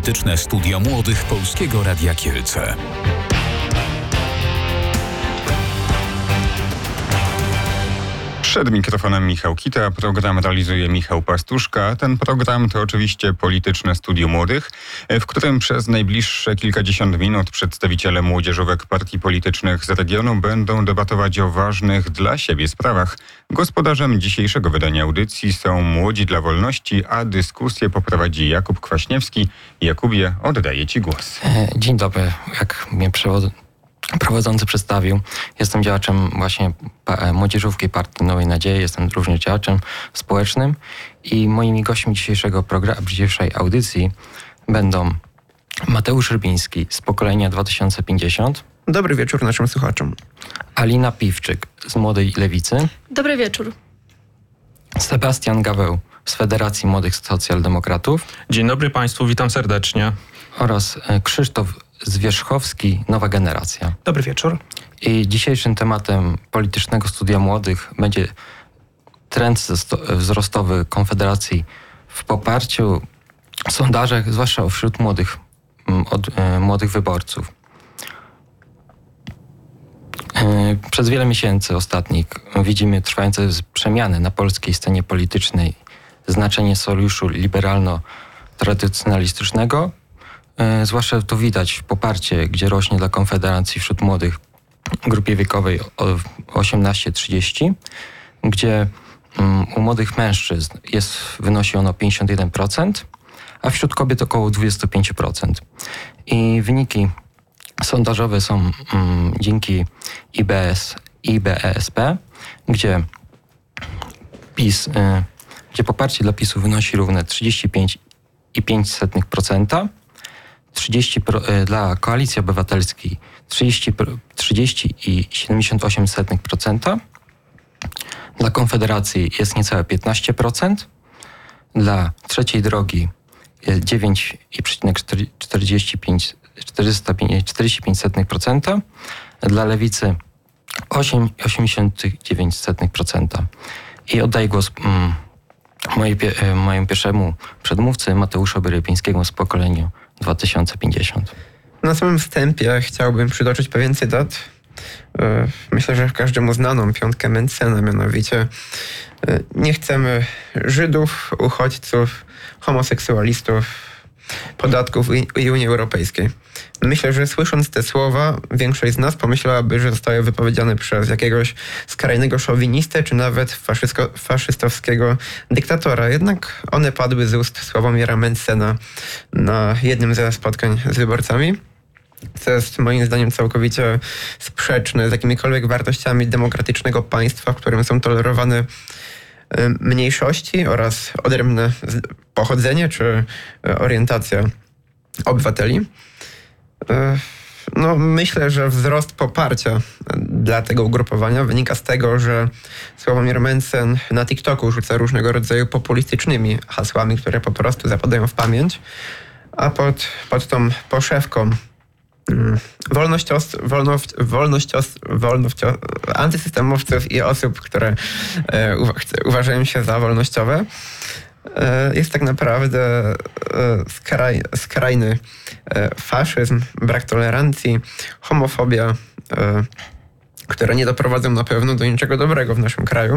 Polityczne Studio Młodych Polskiego Radia Kielce. Przed mikrofonem Michał Kita, program realizuje Michał Pastuszka. Ten program to oczywiście Polityczne Studio Młodych, w którym przez najbliższe kilkadziesiąt minut przedstawiciele młodzieżówek partii politycznych z regionu będą debatować o ważnych dla siebie sprawach. Gospodarzem dzisiejszego wydania audycji są Młodzi dla Wolności, a dyskusję poprowadzi Jakub Kwaśniewski. Jakubie, oddaję Ci głos. Dzień dobry. Jak mnie prowadzący przedstawił, jestem działaczem właśnie młodzieżówki Partii Nowej Nadziei, jestem również działaczem społecznym i moimi gośćmi dzisiejszej audycji będą Mateusz Rybiński z pokolenia 2050. Dobry wieczór naszym słuchaczom. Alina Piwczyk z Młodej Lewicy. Dobry wieczór. Sebastian Gaweł z Federacji Młodych Socjaldemokratów. Dzień dobry Państwu, witam serdecznie. Oraz Krzysztof Zwierzchowski, Nowa Generacja. Dobry wieczór. I dzisiejszym tematem Politycznego Studia Młodych będzie trend wzrostowy Konfederacji w poparciu w sondażach, zwłaszcza wśród młodych wyborców. Przez wiele miesięcy ostatnich widzimy trwające przemiany na polskiej scenie politycznej, znaczenie sojuszu liberalno-tradycjonalistycznego. Zwłaszcza to widać w poparcie, gdzie rośnie dla Konfederacji wśród młodych w grupie wiekowej 18-30, gdzie u młodych mężczyzn wynosi ono 51%, a wśród kobiet około 25%. I wyniki sondażowe są dzięki IBESP, gdzie poparcie dla PiS-u wynosi równe 35,5%, dla Koalicji Obywatelskiej 30,78%, dla Konfederacji jest niecałe 15%, dla Trzeciej Drogi 9,45%, dla Lewicy 8,89%. I oddaję głos mojemu pierwszemu przedmówcy, Mateuszowi Rybińskiemu z pokolenia 2050. Na samym wstępie chciałbym przytoczyć pewien cytat. Myślę, że każdemu znaną piątkę Mentzena, mianowicie nie chcemy Żydów, uchodźców, homoseksualistów, podatków i Unii Europejskiej. Myślę, że słysząc te słowa, większość z nas pomyślałaby, że zostały wypowiedziane przez jakiegoś skrajnego szowinistę, czy nawet faszystowskiego dyktatora. Jednak one padły z ust Sławomira Mentzena na jednym ze spotkań z wyborcami, co jest moim zdaniem całkowicie sprzeczne z jakimikolwiek wartościami demokratycznego państwa, w którym są tolerowane mniejszości oraz odrębne pochodzenie czy orientacja obywateli. Myślę, że wzrost poparcia dla tego ugrupowania wynika z tego, że Sławomir Mentzen na TikToku rzuca różnego rodzaju populistycznymi hasłami, które po prostu zapadają w pamięć, a pod tą poszewką antysystemowców i osób, które uważają się za wolnościowe, jest tak naprawdę skrajny faszyzm, brak tolerancji, homofobia, które nie doprowadzą na pewno do niczego dobrego w naszym kraju.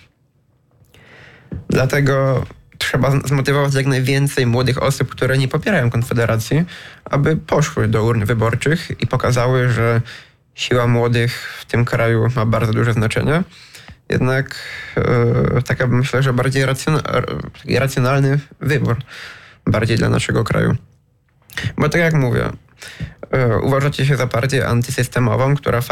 Dlatego trzeba zmotywować jak najwięcej młodych osób, które nie popierają Konfederacji, aby poszły do urn wyborczych i pokazały, że siła młodych w tym kraju ma bardzo duże znaczenie. Jednak taka myślę, że bardziej racjonalny wybór, bardziej dla naszego kraju. Bo tak jak mówię, uważacie się za partię antysystemową,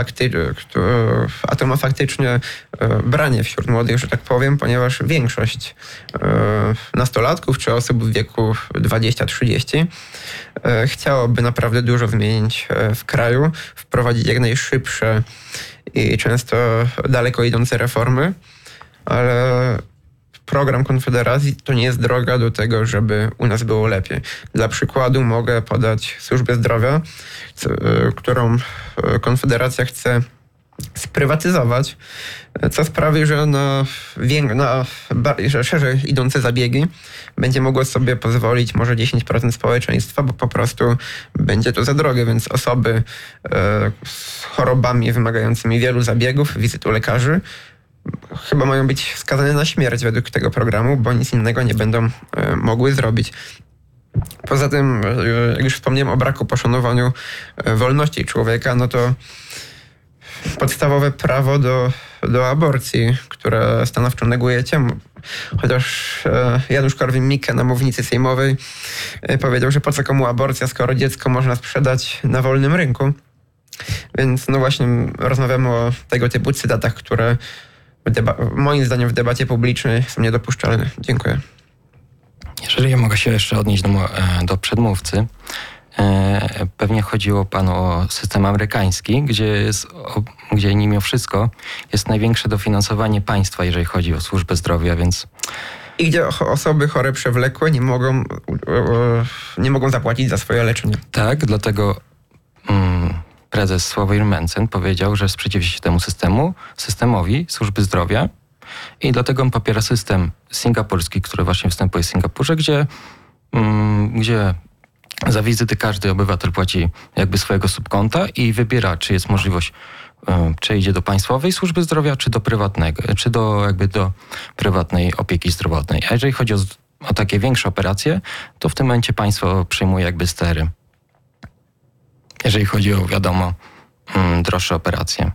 a to ma faktycznie branie wśród młodych, że tak powiem, ponieważ większość nastolatków czy osób w wieku 20-30 chciałoby naprawdę dużo zmienić w kraju, wprowadzić jak najszybsze i często daleko idące reformy, ale program Konfederacji to nie jest droga do tego, żeby u nas było lepiej. Dla przykładu mogę podać służbę zdrowia, którą Konfederacja chce sprywatyzować, co sprawi, że że szerzej idące zabiegi będzie mogło sobie pozwolić może 10% społeczeństwa, bo po prostu będzie to za drogie, więc osoby z chorobami wymagającymi wielu zabiegów, wizyt u lekarzy, chyba mają być skazane na śmierć według tego programu, bo nic innego nie będą mogły zrobić. Poza tym, jak już wspomniałem o braku poszanowaniu wolności człowieka, no to podstawowe prawo do aborcji, które stanowczo negujecie, chociaż Janusz Korwin-Mikke na mównicy sejmowej powiedział, że po co komu aborcja, skoro dziecko można sprzedać na wolnym rynku. Więc no właśnie rozmawiamy o tego typu cytatach, które moim zdaniem w debacie publicznej są niedopuszczalne. Dziękuję. Jeżeli ja mogę się jeszcze odnieść do przedmówcy, pewnie chodziło panu o system amerykański, gdzie mimo wszystko jest największe dofinansowanie państwa, jeżeli chodzi o służbę zdrowia, więc... I gdzie osoby chore przewlekłe nie mogą zapłacić za swoje leczenie. Tak, dlatego prezes Sławomir Mencen powiedział, że sprzeciwi się temu systemowi służby zdrowia i dlatego on popiera system singapurski, który właśnie występuje w Singapurze, gdzie za wizyty każdy obywatel płaci jakby swojego subkonta i wybiera, czy jest możliwość, czy idzie do państwowej służby zdrowia, czy do prywatnego, czy do prywatnej opieki zdrowotnej. A jeżeli chodzi o takie większe operacje, to w tym momencie państwo przyjmuje jakby stery. Jeżeli chodzi o, wiadomo, droższe operacje.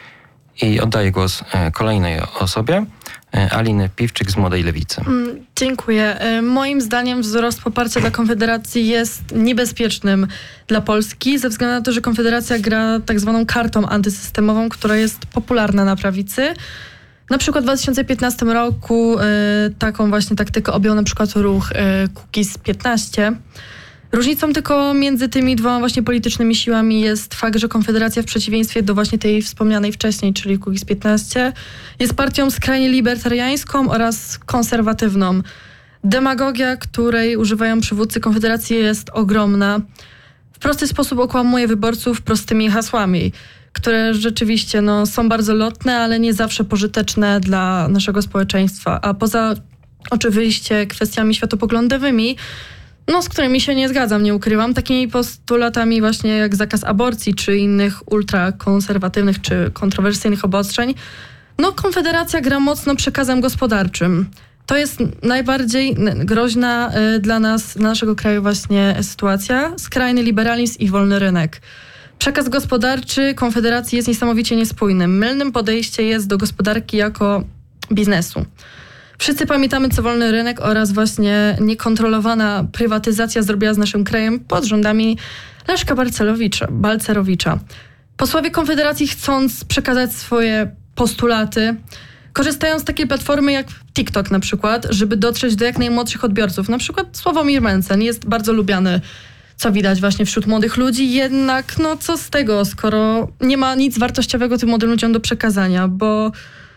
I oddaję głos kolejnej osobie, Aliny Piwczyk z Młodej Lewicy. Dziękuję. Moim zdaniem wzrost poparcia dla Konfederacji jest niebezpiecznym dla Polski, ze względu na to, że Konfederacja gra tak zwaną kartą antysystemową, która jest popularna na prawicy. Na przykład w 2015 roku taką właśnie taktykę objął na przykład ruch Kukiz 15. Różnicą tylko między tymi dwoma właśnie politycznymi siłami jest fakt, że Konfederacja w przeciwieństwie do właśnie tej wspomnianej wcześniej, czyli Kukiz 15, jest partią skrajnie libertariańską oraz konserwatywną. Demagogia, której używają przywódcy Konfederacji, jest ogromna. W prosty sposób okłamuje wyborców prostymi hasłami, które rzeczywiście są bardzo lotne, ale nie zawsze pożyteczne dla naszego społeczeństwa. A poza oczywiście kwestiami światopoglądowymi, z którymi się nie zgadzam, nie ukrywam, takimi postulatami właśnie jak zakaz aborcji, czy innych ultrakonserwatywnych, czy kontrowersyjnych obostrzeń, Konfederacja gra mocno przekazem gospodarczym. To jest najbardziej groźna dla naszego kraju właśnie sytuacja. Skrajny liberalizm i wolny rynek. Przekaz gospodarczy Konfederacji jest niesamowicie niespójny. Mylnym podejście jest do gospodarki jako biznesu. Wszyscy pamiętamy, co wolny rynek oraz właśnie niekontrolowana prywatyzacja zrobiła z naszym krajem pod rządami Leszka Balcerowicza. Posłowie Konfederacji, chcąc przekazać swoje postulaty, korzystają z takiej platformy jak TikTok na przykład, żeby dotrzeć do jak najmłodszych odbiorców. Na przykład Sławomir Mencen jest bardzo lubiany, co widać właśnie wśród młodych ludzi, jednak co z tego, skoro nie ma nic wartościowego tym młodym ludziom do przekazania, bo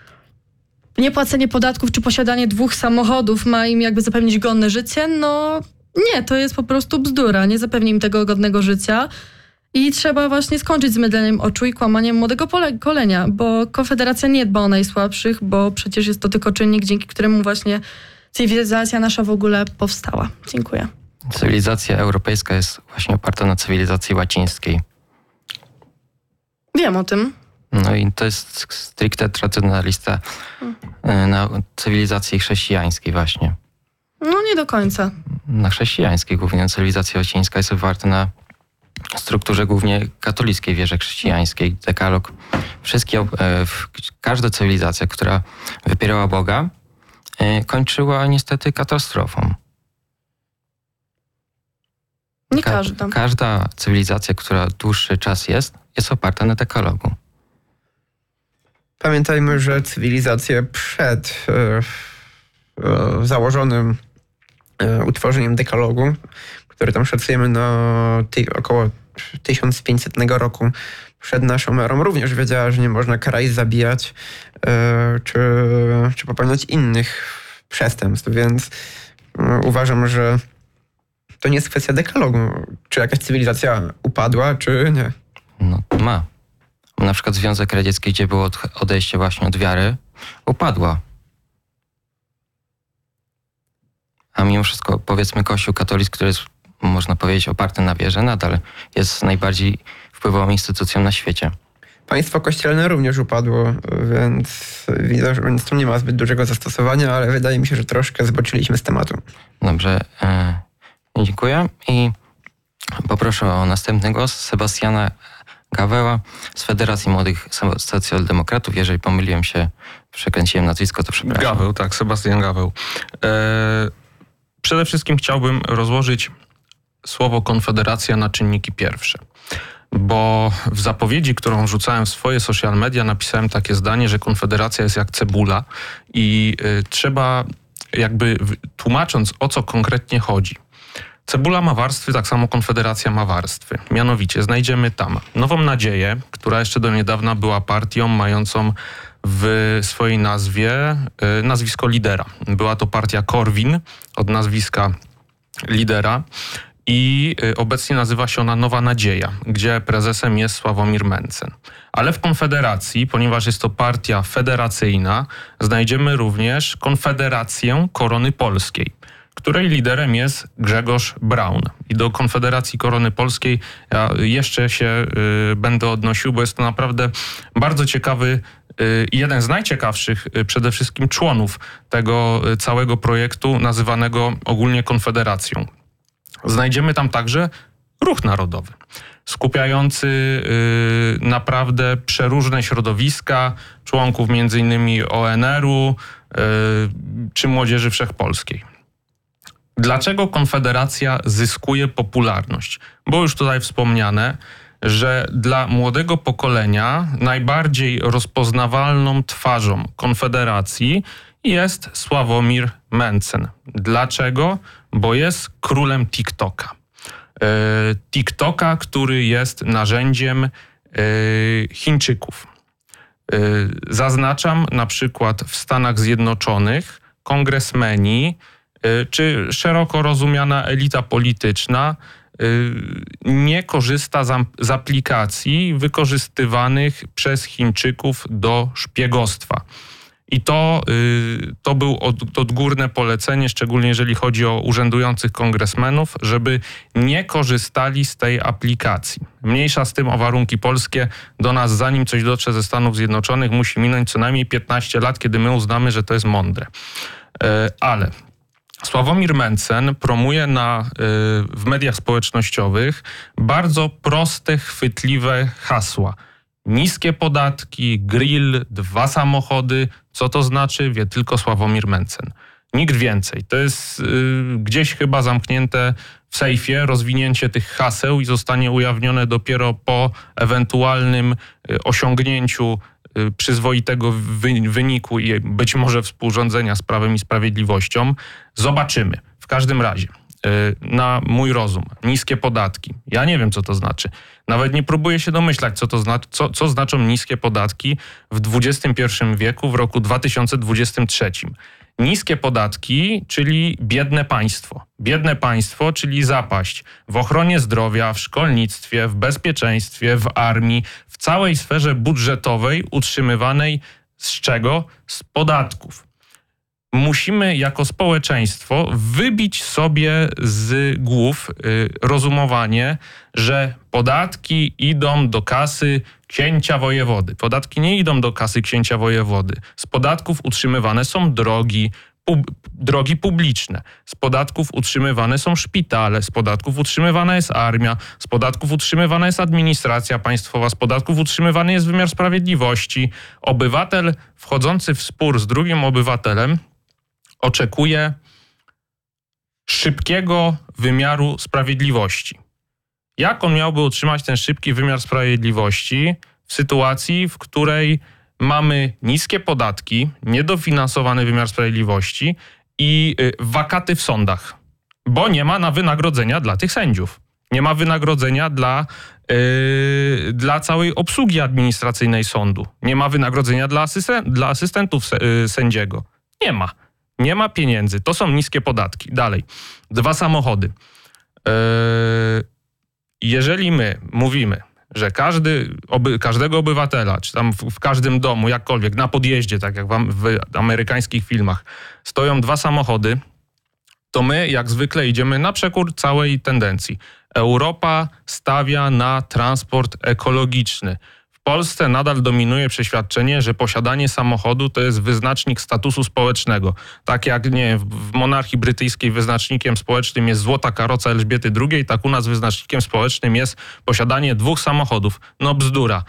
niepłacenie podatków czy posiadanie 2 samochodów ma im jakby zapewnić godne życie? Nie, to jest po prostu bzdura. Nie zapewni im tego godnego życia i trzeba właśnie skończyć z mydleniem oczu i kłamaniem młodego pokolenia, bo Konfederacja nie dba o najsłabszych, bo przecież jest to tylko czynnik, dzięki któremu właśnie cywilizacja nasza w ogóle powstała. Dziękuję. Cywilizacja europejska jest właśnie oparta na cywilizacji łacińskiej. Wiem o tym. I to jest stricte tradycjonalista na cywilizacji chrześcijańskiej właśnie. Nie do końca. Na chrześcijańskiej głównie. Cywilizacja łacińska jest oparta na strukturze głównie katolickiej wierze chrześcijańskiej. Dekalog. Każda cywilizacja, która wypierała Boga, kończyła niestety katastrofą. Nie każda. Każda cywilizacja, która dłuższy czas jest oparta na dekalogu. Pamiętajmy, że cywilizacje przed założonym utworzeniem dekalogu, który tam szacujemy na około 1500 roku przed naszą erą, również wiedziała, że nie można kraj zabijać czy popełniać innych przestępstw, więc uważam, że to nie jest kwestia dekalogu, czy jakaś cywilizacja upadła, czy nie. Na przykład Związek Radziecki, gdzie było odejście właśnie od wiary, upadła. A mimo wszystko, powiedzmy, Kościół katolicki, który jest, można powiedzieć, oparty na wierze, nadal jest najbardziej wpływową instytucją na świecie. Państwo kościelne również upadło, więc widzę, że tu nie ma zbyt dużego zastosowania, ale wydaje mi się, że troszkę zboczyliśmy z tematu. Dobrze, dziękuję i poproszę o następny głos Sebastiana Gaweła z Federacji Młodych Socjaldemokratów. Jeżeli pomyliłem się, przekręciłem nazwisko, to przepraszam. Gaweł, tak, Sebastian Gaweł. Przede wszystkim chciałbym rozłożyć słowo konfederacja na czynniki pierwsze. Bo w zapowiedzi, którą wrzucałem w swoje social media, napisałem takie zdanie, że konfederacja jest jak cebula i trzeba jakby tłumacząc, o co konkretnie chodzi. Cebula ma warstwy, tak samo konfederacja ma warstwy. Mianowicie znajdziemy tam Nową Nadzieję, która jeszcze do niedawna była partią mającą w swojej nazwie nazwisko lidera. Była to partia Korwin od nazwiska lidera. I obecnie nazywa się ona Nowa Nadzieja, gdzie prezesem jest Sławomir Mencen. Ale w Konfederacji, ponieważ jest to partia federacyjna, znajdziemy również Konfederację Korony Polskiej, której liderem jest Grzegorz Braun. I do Konfederacji Korony Polskiej ja jeszcze się będę odnosił, bo jest to naprawdę bardzo ciekawy i jeden z najciekawszych przede wszystkim członów tego całego projektu nazywanego ogólnie Konfederacją. Znajdziemy tam także Ruch Narodowy, skupiający naprawdę przeróżne środowiska, członków m.in. ONR-u czy Młodzieży Wszechpolskiej. Dlaczego Konfederacja zyskuje popularność? Było już tutaj wspomniane, że dla młodego pokolenia najbardziej rozpoznawalną twarzą Konfederacji jest Sławomir Mencen. Dlaczego? Bo jest królem TikToka. TikToka, który jest narzędziem Chińczyków. Zaznaczam, na przykład w Stanach Zjednoczonych kongresmeni czy szeroko rozumiana elita polityczna nie korzysta z aplikacji wykorzystywanych przez Chińczyków do szpiegostwa. I to było odgórne polecenie, szczególnie jeżeli chodzi o urzędujących kongresmenów, żeby nie korzystali z tej aplikacji. Mniejsza z tym o warunki polskie. Do nas, zanim coś dotrze ze Stanów Zjednoczonych, musi minąć co najmniej 15 lat, kiedy my uznamy, że to jest mądre. Ale Sławomir Mencen promuje w mediach społecznościowych bardzo proste, chwytliwe hasła. Niskie podatki, grill, 2 samochody. Co to znaczy? Wie tylko Sławomir Mencen. Nikt więcej. To jest gdzieś chyba zamknięte w sejfie rozwinięcie tych haseł i zostanie ujawnione dopiero po ewentualnym osiągnięciu przyzwoitego wyniku i być może współrządzenia z Prawem i Sprawiedliwością. Zobaczymy. W każdym razie, na mój rozum, niskie podatki. Ja nie wiem, co to znaczy. Nawet nie próbuję się domyślać, co znaczą niskie podatki w XXI wieku, w roku 2023. Niskie podatki, czyli biedne państwo. Biedne państwo, czyli zapaść w ochronie zdrowia, w szkolnictwie, w bezpieczeństwie, w armii, w całej sferze budżetowej utrzymywanej z czego? Z podatków. Musimy jako społeczeństwo wybić sobie z głów rozumowanie, że podatki idą do kasy księcia wojewody. Podatki nie idą do kasy księcia wojewody. Z podatków utrzymywane są drogi publiczne. Z podatków utrzymywane są szpitale. Z podatków utrzymywana jest armia. Z podatków utrzymywana jest administracja państwowa. Z podatków utrzymywany jest wymiar sprawiedliwości. Obywatel wchodzący w spór z drugim obywatelem oczekuje szybkiego wymiaru sprawiedliwości. Jak on miałby utrzymać ten szybki wymiar sprawiedliwości w sytuacji, w której mamy niskie podatki, niedofinansowany wymiar sprawiedliwości i wakaty w sądach? Bo nie ma na wynagrodzenia dla tych sędziów. Nie ma wynagrodzenia dla całej obsługi administracyjnej sądu. Nie ma wynagrodzenia dla asystentów sędziego. Nie ma. Nie ma pieniędzy. To są niskie podatki. Dalej. 2 samochody. Jeżeli my mówimy, że każdego obywatela, czy tam w każdym domu, jakkolwiek, na podjeździe, tak jak w amerykańskich filmach, stoją 2 samochody, to my jak zwykle idziemy na przekór całej tendencji. Europa stawia na transport ekologiczny. W Polsce nadal dominuje przeświadczenie, że posiadanie samochodu to jest wyznacznik statusu społecznego. Tak jak w monarchii brytyjskiej wyznacznikiem społecznym jest złota karoca Elżbiety II, tak u nas wyznacznikiem społecznym jest posiadanie 2 samochodów. No bzdura.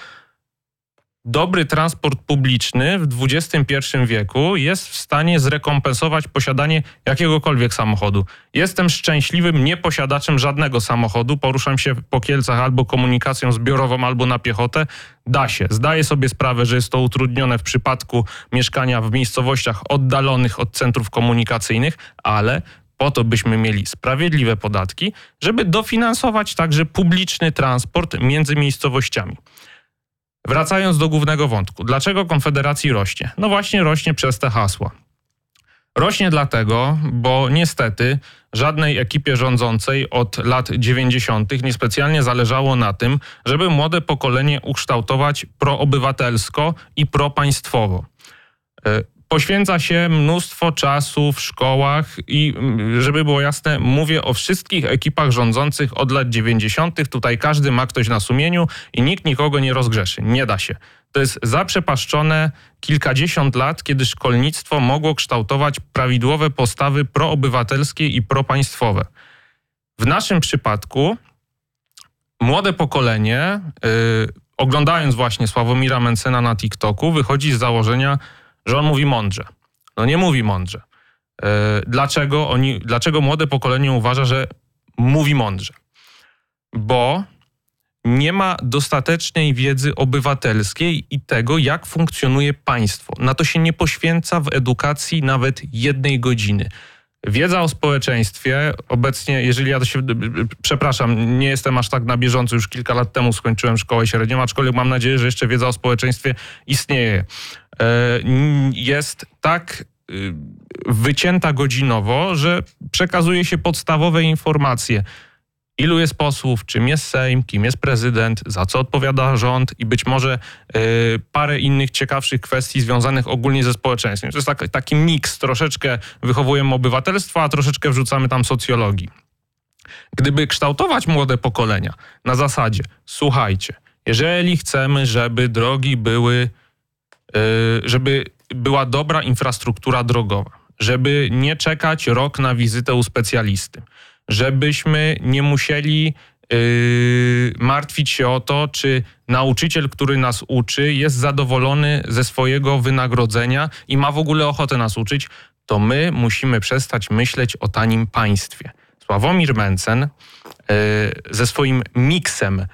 Dobry transport publiczny w XXI wieku jest w stanie zrekompensować posiadanie jakiegokolwiek samochodu. Jestem szczęśliwym nieposiadaczem żadnego samochodu. Poruszam się po Kielcach albo komunikacją zbiorową, albo na piechotę. Da się. Zdaję sobie sprawę, że jest to utrudnione w przypadku mieszkania w miejscowościach oddalonych od centrów komunikacyjnych, ale po to byśmy mieli sprawiedliwe podatki, żeby dofinansować także publiczny transport między miejscowościami. Wracając do głównego wątku. Dlaczego Konfederacji rośnie? No właśnie rośnie przez te hasła. Rośnie dlatego, bo niestety żadnej ekipie rządzącej od lat 90. niespecjalnie zależało na tym, żeby młode pokolenie ukształtować proobywatelsko i propaństwowo. Poświęca się mnóstwo czasu w szkołach i, żeby było jasne, mówię o wszystkich ekipach rządzących od lat 90. Tutaj każdy ma ktoś na sumieniu i nikt nikogo nie rozgrzeszy. Nie da się. To jest zaprzepaszczone kilkadziesiąt lat, kiedy szkolnictwo mogło kształtować prawidłowe postawy proobywatelskie i propaństwowe. W naszym przypadku młode pokolenie, oglądając właśnie Sławomira Mentzena na TikToku, wychodzi z założenia, że on mówi mądrze. No nie mówi mądrze. Dlaczego młode pokolenie uważa, że mówi mądrze? Bo nie ma dostatecznej wiedzy obywatelskiej i tego, jak funkcjonuje państwo. Na to się nie poświęca w edukacji nawet 1 godziny. Wiedza o społeczeństwie obecnie, jeżeli ja to się, przepraszam, nie jestem aż tak na bieżąco, już kilka lat temu skończyłem szkołę średnią, aczkolwiek mam nadzieję, że jeszcze wiedza o społeczeństwie istnieje. Jest tak wycięta godzinowo, że przekazuje się podstawowe informacje. Ilu jest posłów, czym jest Sejm, kim jest prezydent, za co odpowiada rząd i być może parę innych ciekawszych kwestii związanych ogólnie ze społeczeństwem. To jest taki miks. Troszeczkę wychowujemy obywatelstwo, a troszeczkę wrzucamy tam socjologii. Gdyby kształtować młode pokolenia na zasadzie, słuchajcie, jeżeli chcemy, żeby drogi były, żeby była dobra infrastruktura drogowa, żeby nie czekać rok na wizytę u specjalisty, żebyśmy nie musieli martwić się o to, czy nauczyciel, który nas uczy, jest zadowolony ze swojego wynagrodzenia i ma w ogóle ochotę nas uczyć, to my musimy przestać myśleć o tanim państwie. Sławomir Mentzen ze swoim miksem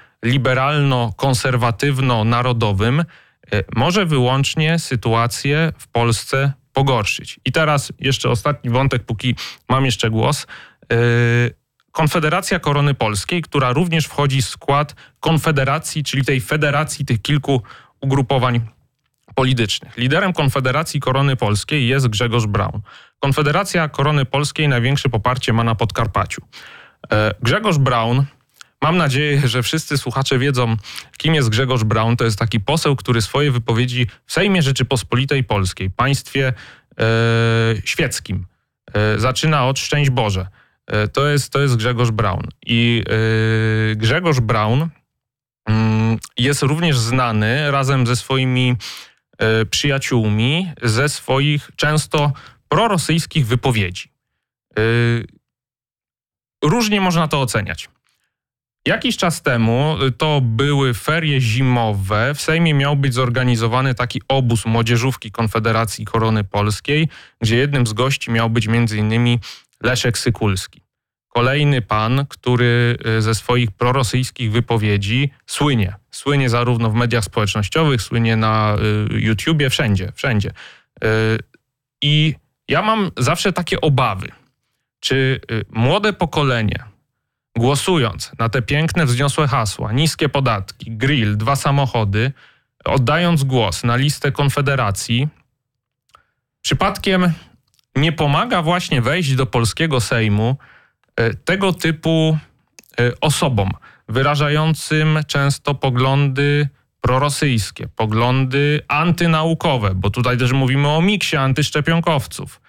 liberalno-konserwatywno-narodowym może wyłącznie sytuację w Polsce pogorszyć. I teraz jeszcze ostatni wątek, póki mam jeszcze głos. Konfederacja Korony Polskiej, która również wchodzi w skład Konfederacji, czyli tej federacji tych kilku ugrupowań politycznych. Liderem Konfederacji Korony Polskiej jest Grzegorz Braun. Konfederacja Korony Polskiej największe poparcie ma na Podkarpaciu. Grzegorz Braun, mam nadzieję, że wszyscy słuchacze wiedzą, kim jest Grzegorz Braun. To jest taki poseł, który swoje wypowiedzi w Sejmie Rzeczypospolitej Polskiej, państwie świeckim, zaczyna od Szczęść Boże. To jest Grzegorz Braun. I Grzegorz Braun jest również znany razem ze swoimi przyjaciółmi ze swoich często prorosyjskich wypowiedzi. Różnie można to oceniać. Jakiś czas temu, to były ferie zimowe, w Sejmie miał być zorganizowany taki obóz młodzieżówki Konfederacji Korony Polskiej, gdzie jednym z gości miał być m.in. Leszek Sykulski. Kolejny pan, który ze swoich prorosyjskich wypowiedzi słynie zarówno w mediach społecznościowych, słynie na YouTubie, wszędzie. I ja mam zawsze takie obawy, czy młode pokolenie, głosując na te piękne, wzniosłe hasła, niskie podatki, grill, 2 samochody, oddając głos na listę Konfederacji, przypadkiem nie pomaga właśnie wejść do polskiego Sejmu tego typu osobom. wyrażającym często poglądy prorosyjskie, poglądy antynaukowe, bo tutaj też mówimy o miksie antyszczepionkowców.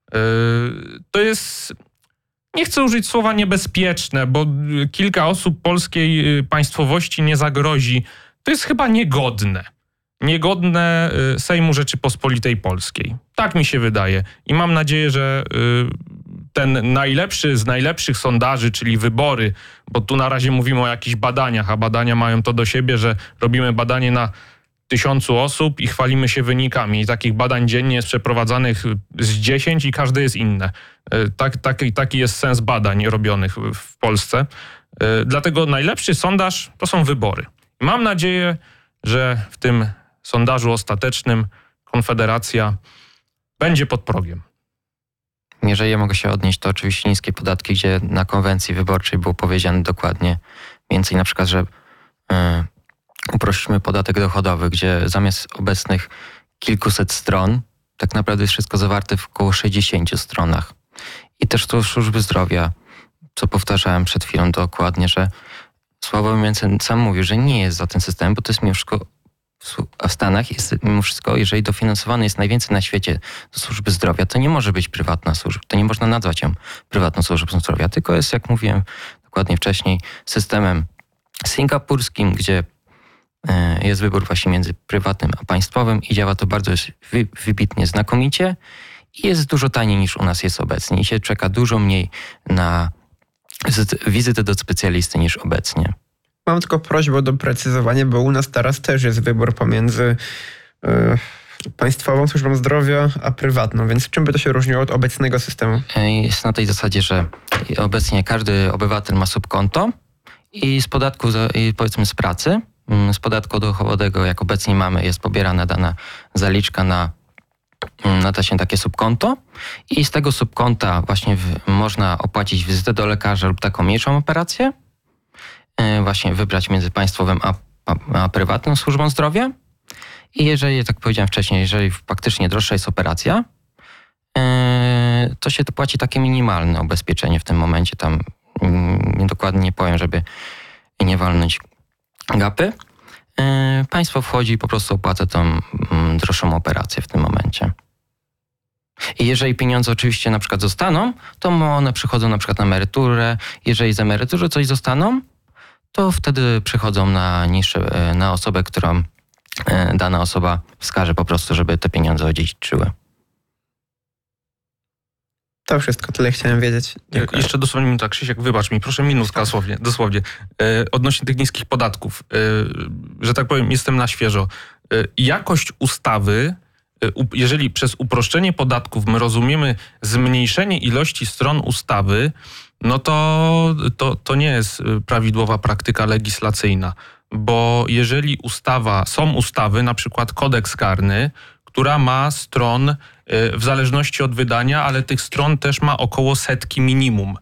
To jest, nie chcę użyć słowa niebezpieczne, bo kilka osób polskiej państwowości nie zagrozi. To jest chyba niegodne. Niegodne Sejmu Rzeczypospolitej Polskiej. Tak mi się wydaje. I mam nadzieję, że ten najlepszy z najlepszych sondaży, czyli wybory, bo tu na razie mówimy o jakichś badaniach, a badania mają to do siebie, że robimy badanie na 1000 osób i chwalimy się wynikami. I takich badań dziennie jest przeprowadzanych z 10 i każde jest inne. Taki jest sens badań robionych w Polsce. Dlatego najlepszy sondaż to są wybory. Mam nadzieję, że w tym sondażu ostatecznym Konfederacja będzie pod progiem. Jeżeli ja mogę się odnieść, to oczywiście niskie podatki, gdzie na konwencji wyborczej było powiedziane dokładnie więcej, na przykład, że uprościmy podatek dochodowy, gdzie zamiast obecnych kilkuset stron, tak naprawdę jest wszystko zawarte w około 60 stronach. I też to służby zdrowia, co powtarzałem przed chwilą dokładnie, że Sławomir Mencen sam mówił, że nie jest za ten system, bo to jest mimo wszystko, a w Stanach jest mimo wszystko, jeżeli dofinansowane jest najwięcej na świecie do służby zdrowia, to nie może być prywatna służba, to nie można nazwać ją prywatną służbą zdrowia, tylko jest, jak mówiłem dokładnie wcześniej, systemem singapurskim, gdzie jest wybór właśnie między prywatnym a państwowym i działa to bardzo wybitnie, znakomicie i jest dużo taniej niż u nas jest obecnie i się czeka dużo mniej na wizytę do specjalisty niż obecnie. Mam tylko prośbę o doprecyzowanie, bo u nas teraz też jest wybór pomiędzy państwową służbą zdrowia a prywatną, więc czym by to się różniło od obecnego systemu? Jest na tej zasadzie, że obecnie każdy obywatel ma subkonto i z podatku, powiedzmy z pracy, z podatku dochodowego, jak obecnie mamy, jest pobierana dana zaliczka na właśnie takie subkonto i z tego subkonta właśnie można opłacić wizytę do lekarza lub taką mniejszą operację, właśnie wybrać między państwowym a prywatną służbą zdrowia i jeżeli, jak powiedziałem wcześniej, jeżeli faktycznie droższa jest operacja, to się to płaci takie minimalne ubezpieczenie w tym momencie, tam dokładnie nie powiem, żeby nie walnąć gapy. Państwo wchodzi i po prostu opłaca tą droższą operację w tym momencie. I jeżeli pieniądze oczywiście na przykład zostaną, to one przychodzą na przykład na emeryturę. Jeżeli z emerytury coś zostaną, to wtedy przychodzą na niższe, na osobę, którą dana osoba wskaże po prostu, żeby te pieniądze odziedziczyły. To wszystko, tyle chciałem wiedzieć. Dziękuję. Jeszcze dosłownie minuta, Krzysiek, wybacz mi, proszę minutka dosłownie. Odnośnie tych niskich podatków, że tak powiem, jestem na świeżo. Jakość ustawy, jeżeli przez uproszczenie podatków my rozumiemy zmniejszenie ilości stron ustawy, no to nie jest prawidłowa praktyka legislacyjna. Bo jeżeli są ustawy, na przykład kodeks karny, która ma stron w zależności od wydania, ale tych stron też ma około 100 minimum.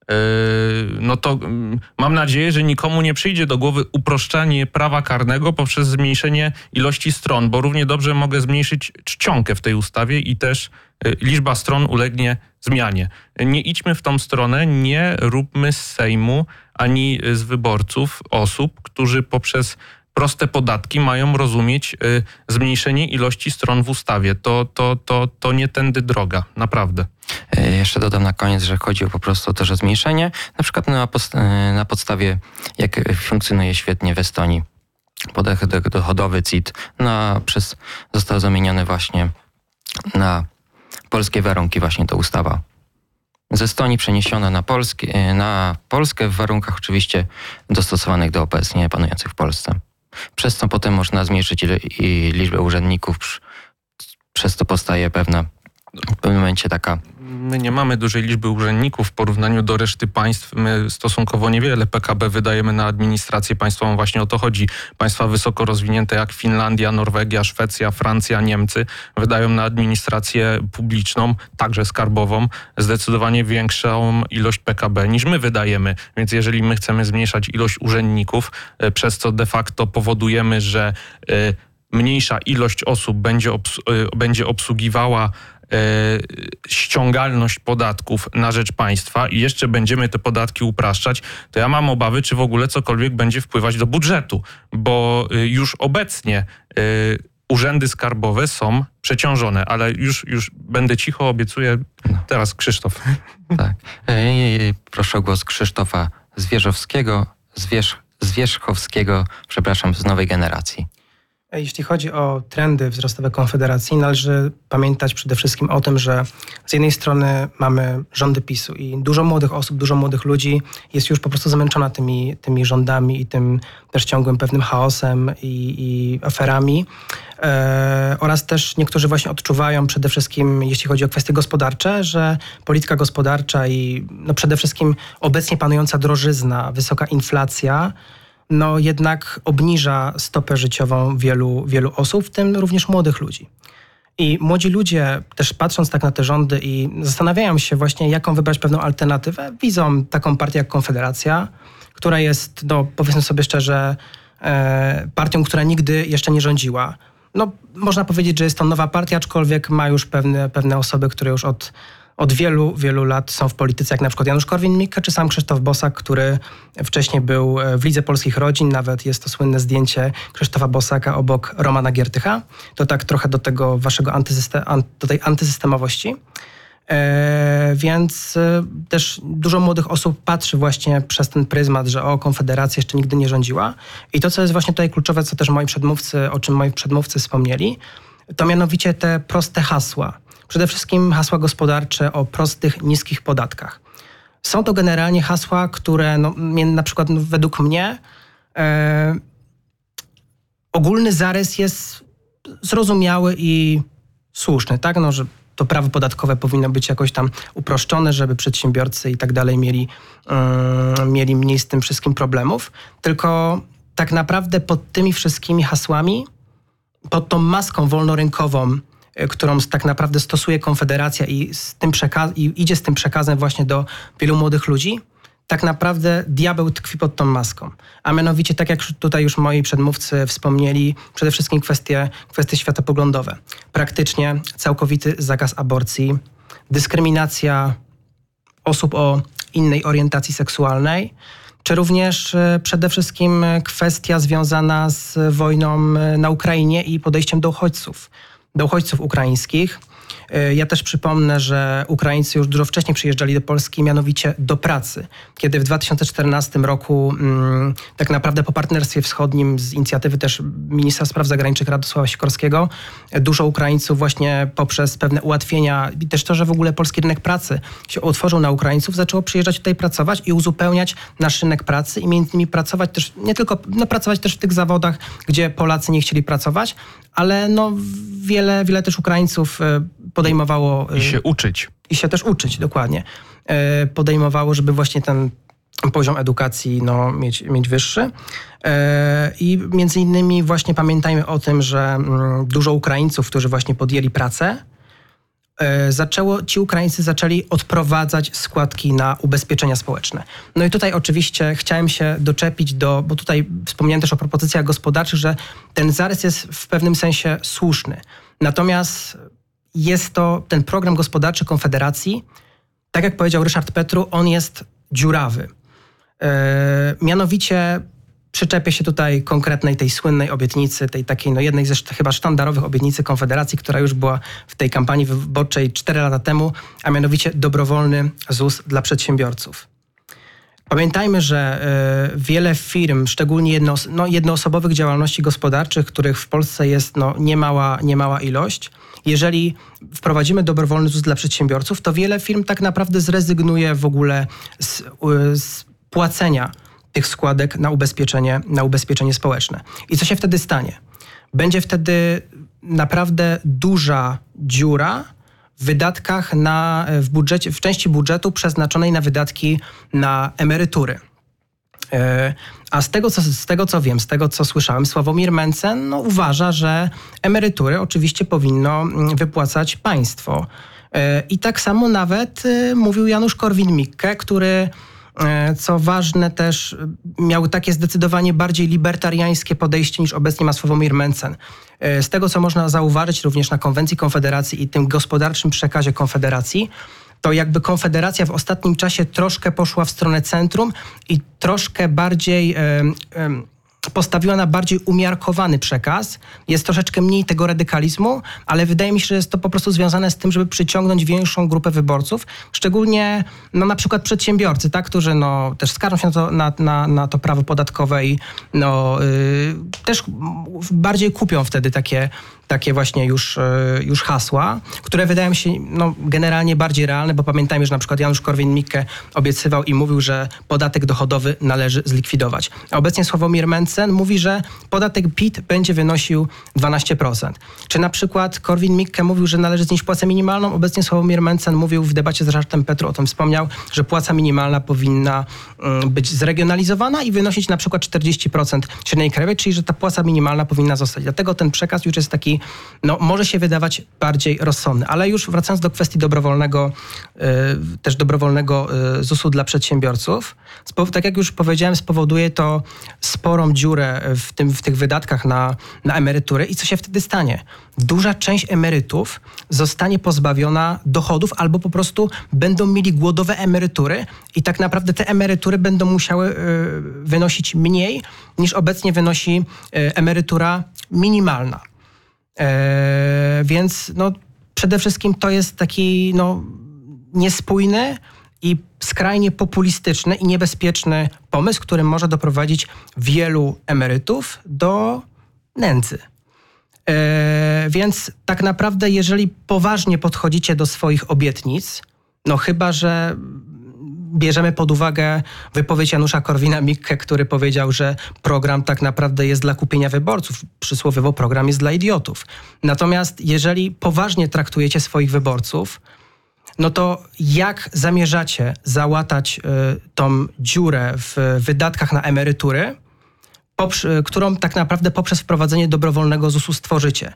No to mam nadzieję, że nikomu nie przyjdzie do głowy uproszczanie prawa karnego poprzez zmniejszenie ilości stron, bo równie dobrze mogę zmniejszyć czcionkę w tej ustawie i też liczba stron ulegnie zmianie. Nie idźmy w tą stronę, nie róbmy z Sejmu ani z wyborców osób, którzy poprzez proste podatki mają rozumieć zmniejszenie ilości stron w ustawie. To nie tędy droga, naprawdę. Jeszcze dodam na koniec, że chodzi po prostu też o zmniejszenie. Na przykład na podstawie, jak funkcjonuje świetnie w Estonii, podatek dochodowy CIT został zamieniony właśnie na polskie warunki, właśnie ta ustawa. Z Estonii przeniesiona na Polskę w warunkach oczywiście dostosowanych do obecnie panujących w Polsce. Przez co potem można zmniejszyć liczbę urzędników, przez to powstaje w pewnym momencie taka... My nie mamy dużej liczby urzędników w porównaniu do reszty państw. My stosunkowo niewiele PKB wydajemy na administrację państwową. Właśnie o to chodzi. Państwa wysoko rozwinięte jak Finlandia, Norwegia, Szwecja, Francja, Niemcy wydają na administrację publiczną, także skarbową, zdecydowanie większą ilość PKB niż my wydajemy. Więc jeżeli my chcemy zmniejszać ilość urzędników, przez co de facto powodujemy, że mniejsza ilość osób będzie obsługiwała ściągalność podatków na rzecz państwa i jeszcze będziemy te podatki upraszczać, to ja mam obawy, czy w ogóle cokolwiek będzie wpływać do budżetu, bo już obecnie urzędy skarbowe są przeciążone, ale już będę cicho, obiecuję. Teraz Krzysztof. Tak. Proszę o głos Krzysztofa Zwierzchowskiego, z Nowej Generacji. Jeśli chodzi o trendy wzrostowe Konfederacji, należy pamiętać przede wszystkim o tym, że z jednej strony mamy rządy PiS-u i dużo młodych osób, dużo młodych ludzi jest już po prostu zamęczona tymi rządami i tym też ciągłym pewnym chaosem i aferami. Oraz też niektórzy właśnie odczuwają przede wszystkim, jeśli chodzi o kwestie gospodarcze, że polityka gospodarcza i przede wszystkim obecnie panująca drożyzna, wysoka inflacja, jednak obniża stopę życiową wielu osób, w tym również młodych ludzi. I młodzi ludzie też patrząc tak na te rządy i zastanawiają się właśnie, jaką wybrać pewną alternatywę, widzą taką partię jak Konfederacja, która jest, powiedzmy sobie szczerze, partią, która nigdy jeszcze nie rządziła. Można powiedzieć, że jest to nowa partia, aczkolwiek ma już pewne osoby, które już od wielu lat są w polityce, jak na przykład Janusz Korwin-Mikke czy sam Krzysztof Bosak, który wcześniej był w Lidze Polskich Rodzin. Nawet jest to słynne zdjęcie Krzysztofa Bosaka obok Romana Giertycha. To tak trochę do tego waszego do tej antysystemowości. Więc też dużo młodych osób patrzy właśnie przez ten pryzmat, że Konfederacja jeszcze nigdy nie rządziła. I to, co jest właśnie tutaj kluczowe, co też o czym moi przedmówcy wspomnieli, to mianowicie te proste hasła. Przede wszystkim hasła gospodarcze o prostych, niskich podatkach. Są to generalnie hasła, które na przykład według mnie ogólny zarys jest zrozumiały i słuszny, tak? Że to prawo podatkowe powinno być jakoś tam uproszczone, żeby przedsiębiorcy i tak dalej mieli mniej z tym wszystkim problemów. Tylko tak naprawdę pod tymi wszystkimi hasłami, pod tą maską wolnorynkową, którą tak naprawdę stosuje Konfederacja i idzie z tym przekazem właśnie do wielu młodych ludzi, tak naprawdę diabeł tkwi pod tą maską. A mianowicie, tak jak tutaj już moi przedmówcy wspomnieli, przede wszystkim kwestie światopoglądowe. Praktycznie całkowity zakaz aborcji, dyskryminacja osób o innej orientacji seksualnej, czy również przede wszystkim kwestia związana z wojną na Ukrainie i podejściem do uchodźców ukraińskich. Ja też przypomnę, że Ukraińcy już dużo wcześniej przyjeżdżali do Polski, mianowicie do pracy. Kiedy w 2014 roku tak naprawdę po Partnerstwie Wschodnim z inicjatywy też ministra spraw zagranicznych Radosława Sikorskiego dużo Ukraińców właśnie poprzez pewne ułatwienia i też to, że w ogóle polski rynek pracy się otworzył na Ukraińców, zaczęło przyjeżdżać tutaj pracować i uzupełniać nasz rynek pracy i między innymi pracować też, nie tylko pracować też w tych zawodach, gdzie Polacy nie chcieli pracować, ale wiele też Ukraińców podejmowało... I się uczyć. I się też uczyć, dokładnie. Podejmowało, żeby właśnie ten poziom edukacji mieć wyższy. I między innymi właśnie pamiętajmy o tym, że dużo Ukraińców, którzy właśnie podjęli pracę, ci Ukraińcy zaczęli odprowadzać składki na ubezpieczenia społeczne. I tutaj oczywiście chciałem się doczepić bo tutaj wspomniałem też o propozycjach gospodarczych, że ten zarys jest w pewnym sensie słuszny. Natomiast jest to ten program gospodarczy Konfederacji, tak jak powiedział Ryszard Petru, on jest dziurawy. Mianowicie przyczepię się tutaj konkretnej tej słynnej obietnicy, tej takiej jednej ze chyba sztandarowych obietnicy Konfederacji, która już była w tej kampanii wyborczej 4 lata temu, a mianowicie dobrowolny ZUS dla przedsiębiorców. Pamiętajmy, że wiele firm, szczególnie jednoosobowych działalności gospodarczych, których w Polsce jest niemała ilość, jeżeli wprowadzimy dobrowolny ZUS dla przedsiębiorców, to wiele firm tak naprawdę zrezygnuje w ogóle z płacenia tych składek na ubezpieczenie społeczne. I co się wtedy stanie? Będzie wtedy naprawdę duża dziura w wydatkach w części budżetu przeznaczonej na wydatki na emerytury. A z tego co wiem, z tego co słyszałem, Sławomir Mencen uważa, że emerytury oczywiście powinno wypłacać państwo. I tak samo nawet mówił Janusz Korwin-Mikke, który Co ważne też, miał takie zdecydowanie bardziej libertariańskie podejście niż obecnie ma Sławomir Mencen. Z tego, co można zauważyć również na konwencji Konfederacji i tym gospodarczym przekazie Konfederacji, to jakby Konfederacja w ostatnim czasie troszkę poszła w stronę centrum i troszkę bardziej postawiła na bardziej umiarkowany przekaz. Jest troszeczkę mniej tego radykalizmu, ale wydaje mi się, że jest to po prostu związane z tym, żeby przyciągnąć większą grupę wyborców, szczególnie na przykład przedsiębiorcy, tak, którzy też skarżą się na to prawo podatkowe i też bardziej kupią wtedy takie właśnie już hasła, które wydają mi się generalnie bardziej realne, bo pamiętajmy, że na przykład Janusz Korwin-Mikke obiecywał i mówił, że podatek dochodowy należy zlikwidować. A obecnie Sławomir Mencen mówi, że podatek PIT będzie wynosił 12%. Czy na przykład Korwin-Mikke mówił, że należy znieść płacę minimalną? Obecnie Sławomir Mencen mówił w debacie z Ryszardem Petru, o tym wspomniał, że płaca minimalna powinna być zregionalizowana i wynosić na przykład 40% średniej krajowej, czyli że ta płaca minimalna powinna zostać. Dlatego ten przekaz już jest taki, może się wydawać bardziej rozsądny. Ale już wracając do kwestii dobrowolnego ZUS-u dla przedsiębiorców, tak jak już powiedziałem, spowoduje to sporą dziurę w tych wydatkach na emerytury. I co się wtedy stanie? Duża część emerytów zostanie pozbawiona dochodów albo po prostu będą mieli głodowe emerytury i tak naprawdę te emerytury będą musiały wynosić mniej niż obecnie wynosi emerytura minimalna. Więc przede wszystkim to jest taki niespójny i skrajnie populistyczny i niebezpieczny pomysł, który może doprowadzić wielu emerytów do nędzy. Więc tak naprawdę, jeżeli poważnie podchodzicie do swoich obietnic, chyba że bierzemy pod uwagę wypowiedź Janusza Korwina-Mikke, który powiedział, że program tak naprawdę jest dla kupienia wyborców. Przysłowiowo program jest dla idiotów. Natomiast jeżeli poważnie traktujecie swoich wyborców, to jak zamierzacie załatać tą dziurę w wydatkach na emerytury, którą tak naprawdę poprzez wprowadzenie dobrowolnego ZUS-u stworzycie?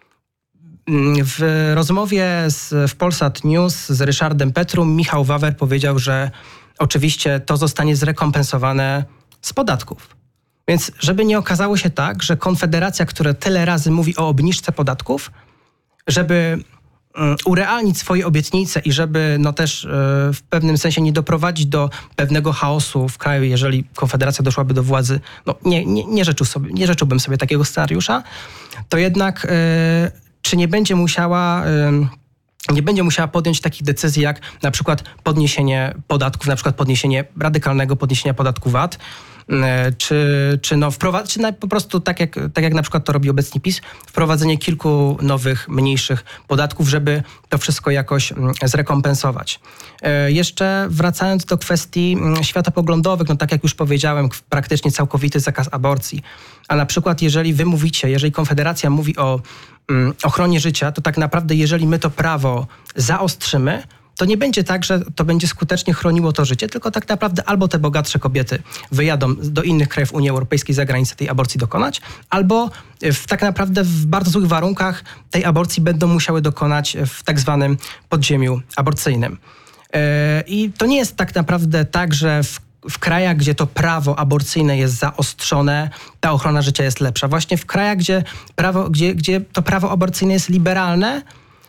W rozmowie w Polsat News z Ryszardem Petru Michał Wawer powiedział, że oczywiście to zostanie zrekompensowane z podatków. Więc żeby nie okazało się tak, że Konfederacja, która tyle razy mówi o obniżce podatków, żeby urealnić swoje obietnice i żeby też w pewnym sensie nie doprowadzić do pewnego chaosu w kraju, jeżeli Konfederacja doszłaby do władzy, nie życzyłbym sobie takiego scenariusza, to jednak czy nie będzie musiała podjąć takich decyzji jak na przykład podniesienie podatków, na przykład radykalnego podniesienia podatku VAT, czy po prostu tak jak na przykład to robi obecnie PiS, wprowadzenie kilku nowych, mniejszych podatków, żeby to wszystko jakoś zrekompensować. Jeszcze wracając do kwestii światopoglądowych, tak jak już powiedziałem, praktycznie całkowity zakaz aborcji. A na przykład jeżeli Konfederacja mówi o ochronie życia, to tak naprawdę jeżeli my to prawo zaostrzymy, to nie będzie tak, że to będzie skutecznie chroniło to życie, tylko tak naprawdę albo te bogatsze kobiety wyjadą do innych krajów Unii Europejskiej za granicę tej aborcji dokonać, albo tak naprawdę w bardzo złych warunkach tej aborcji będą musiały dokonać w tak zwanym podziemiu aborcyjnym. I to nie jest tak naprawdę tak, że w krajach, gdzie to prawo aborcyjne jest zaostrzone, ta ochrona życia jest lepsza. Właśnie w krajach, gdzie to prawo aborcyjne jest liberalne,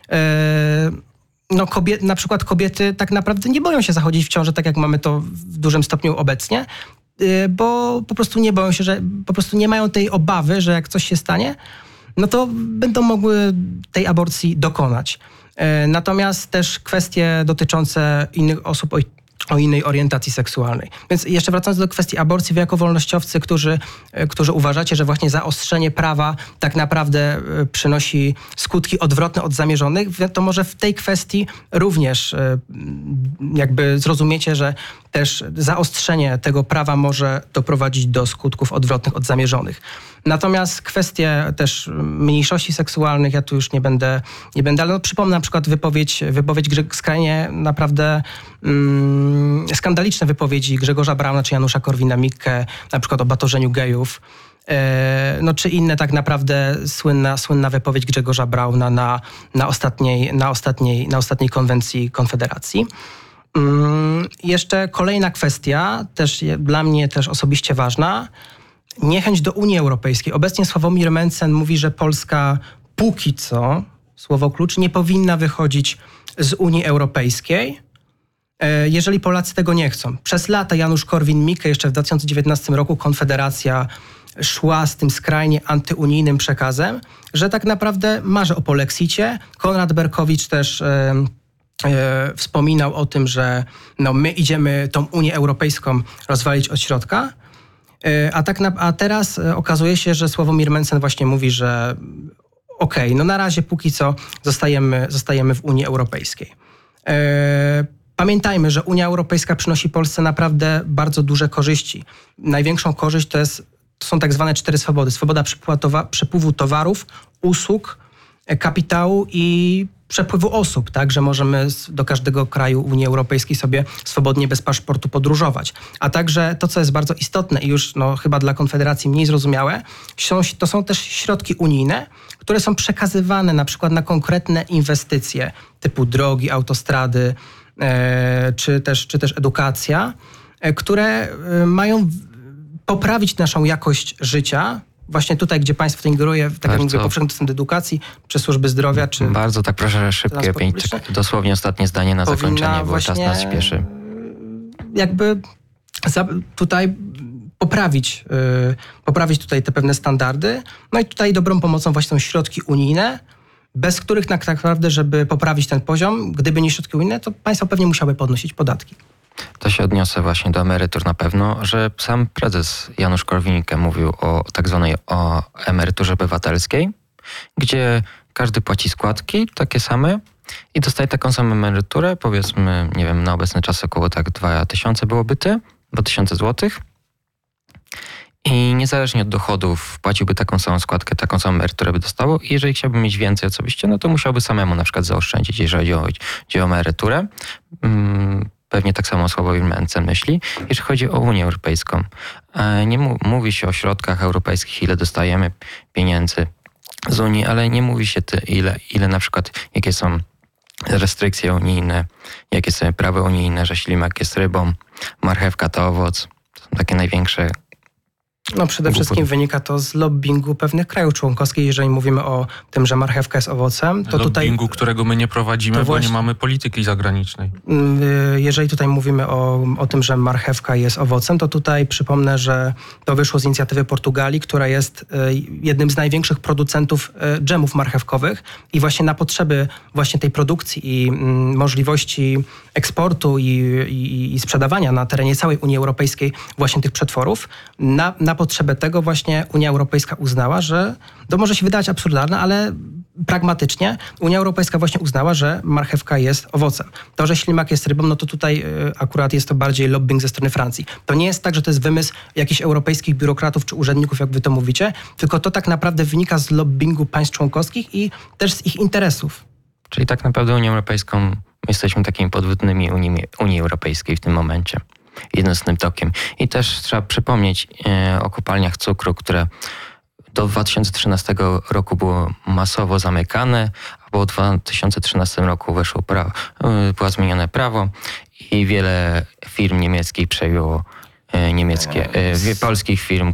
na przykład kobiety tak naprawdę nie boją się zachodzić w ciążę, tak jak mamy to w dużym stopniu obecnie, bo po prostu nie boją się, że po prostu nie mają tej obawy, że jak coś się stanie, to będą mogły tej aborcji dokonać. Natomiast też kwestie dotyczące innych osób o innej orientacji seksualnej. Więc jeszcze wracając do kwestii aborcji, wy jako wolnościowcy, którzy uważacie, że właśnie zaostrzenie prawa tak naprawdę przynosi skutki odwrotne od zamierzonych, to może w tej kwestii również jakby zrozumiecie, że też zaostrzenie tego prawa może doprowadzić do skutków odwrotnych od zamierzonych. Natomiast kwestie też mniejszości seksualnych, ja tu już nie będę, ale przypomnę na przykład wypowiedź skrajnie naprawdę skandaliczne wypowiedzi Grzegorza Brauna czy Janusza Korwina-Mikke, na przykład o batorzeniu gejów, czy inne tak naprawdę słynna wypowiedź Grzegorza Brauna na ostatniej konwencji Konfederacji. Jeszcze kolejna kwestia, też dla mnie też osobiście ważna, niechęć do Unii Europejskiej. Obecnie Sławomir Mencen mówi, że Polska póki co, słowo klucz, nie powinna wychodzić z Unii Europejskiej, jeżeli Polacy tego nie chcą. Przez lata Janusz Korwin-Mikke, jeszcze w 2019 roku Konfederacja szła z tym skrajnie antyunijnym przekazem, że tak naprawdę marzy o polexicie. Konrad Berkowicz też wspominał o tym, że my idziemy tą Unię Europejską rozwalić od środka. A teraz okazuje się, że Sławomir Mencen właśnie mówi, że na razie póki co zostajemy w Unii Europejskiej. Pamiętajmy, że Unia Europejska przynosi Polsce naprawdę bardzo duże korzyści. Największą korzyść to są tak zwane 4 swobody. Swoboda przepływu towarów, usług, kapitału i przepływu osób, tak, że możemy do każdego kraju Unii Europejskiej sobie swobodnie bez paszportu podróżować. A także to, co jest bardzo istotne i już chyba dla Konfederacji mniej zrozumiałe, to są też środki unijne, które są przekazywane na przykład na konkretne inwestycje typu drogi, autostrady, czy też edukacja, które mają poprawić naszą jakość życia. Właśnie tutaj, gdzie państwo to ingeruje, tak jak mówię, powszechny dostęp do edukacji, czy służby zdrowia, czy... Bardzo tak proszę szybkie, dosłownie ostatnie zdanie na zakończenie, bo czas nas śpieszy. Jakby tutaj poprawić tutaj te pewne standardy. No i tutaj dobrą pomocą właśnie są środki unijne, bez których tak naprawdę, żeby poprawić ten poziom, gdyby nie środki unijne, to państwo pewnie musiały podnosić podatki. To się odniosę właśnie do emerytur na pewno, że sam prezes Janusz Korwin-Mikke mówił o tak zwanej emeryturze obywatelskiej, gdzie każdy płaci składki takie same i dostaje taką samą emeryturę, powiedzmy, nie wiem, na obecny czas około 2000 byłoby 2000 złotych. I niezależnie od dochodów płaciłby taką samą składkę, taką samą emeryturę by dostało. I jeżeli chciałby mieć więcej oczywiście, to musiałby samemu na przykład zaoszczędzić, jeżeli chodzi o emeryturę. Pewnie tak samo Sławomir Mencen myśli. Jeżeli chodzi o Unię Europejską, nie mówi się o środkach europejskich, ile dostajemy pieniędzy z Unii, ale nie mówi się ile na przykład, jakie są restrykcje unijne, jakie są prawa unijne, że ślimak jest rybą, marchewka to owoc. To są takie największe. Przede wszystkim wynika to z lobbingu pewnych krajów członkowskich. Jeżeli mówimy o tym, że marchewka jest owocem, to lobbingu, którego my nie prowadzimy, bo nie mamy polityki zagranicznej. Jeżeli tutaj mówimy o tym, że marchewka jest owocem, to tutaj przypomnę, że to wyszło z inicjatywy Portugalii, która jest jednym z największych producentów dżemów marchewkowych i właśnie na potrzeby właśnie tej produkcji i możliwości eksportu i sprzedawania na terenie całej Unii Europejskiej właśnie tych przetworów, na potrzebę tego właśnie Unia Europejska uznała, że to może się wydawać absurdalne, ale pragmatycznie Unia Europejska właśnie uznała, że marchewka jest owocem. To, że ślimak jest rybą, to tutaj akurat jest to bardziej lobbying ze strony Francji. To nie jest tak, że to jest wymysł jakichś europejskich biurokratów czy urzędników, jak wy to mówicie, tylko to tak naprawdę wynika z lobbingu państw członkowskich i też z ich interesów. Czyli tak naprawdę Unią Europejską jesteśmy takimi podwódnymi Unii Europejskiej w tym momencie. Jednostnym tokiem. I też trzeba przypomnieć o kopalniach cukru, które do 2013 roku było masowo zamykane, a po 2013 roku było zmienione prawo i wiele firm niemieckich przejęło polskich firm,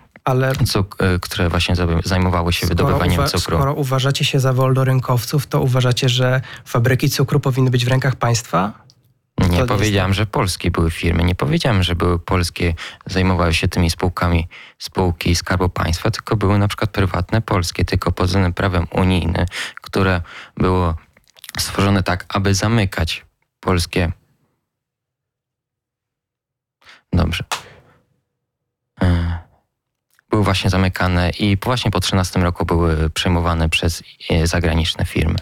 które właśnie zajmowały się wydobywaniem cukru. Skoro uważacie się za wolnorynkowców, to uważacie, że fabryki cukru powinny być w rękach państwa? Nie powiedziałem, że polskie były firmy. Nie powiedziałem, że były polskie, zajmowały się tymi spółki Skarbu Państwa, tylko były na przykład prywatne polskie, tylko pod względem prawem unijnym, które było stworzone tak, aby zamykać polskie. Dobrze. Były właśnie zamykane i właśnie po 2013 roku były przejmowane przez zagraniczne firmy.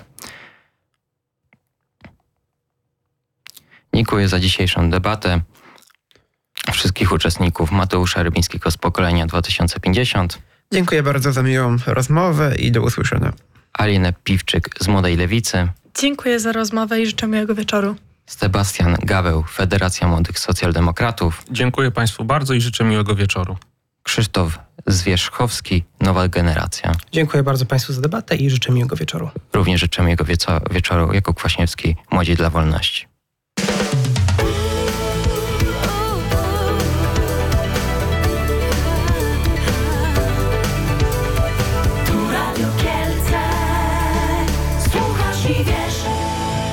Dziękuję za dzisiejszą debatę. Wszystkich uczestników Mateusza Rybińskiego z Pokolenia 2050. Dziękuję bardzo za miłą rozmowę i do usłyszenia. Alinę Piwczyk z Młodej Lewicy. Dziękuję za rozmowę i życzę miłego wieczoru. Sebastian Gaweł, Federacja Młodych Socjaldemokratów. Dziękuję Państwu bardzo i życzę miłego wieczoru. Krzysztof Zwierzchowski, Nowa Generacja. Dziękuję bardzo Państwu za debatę i życzę miłego wieczoru. Również życzę miłego wieczoru Jakub Kwaśniewski, Młodzi dla Wolności.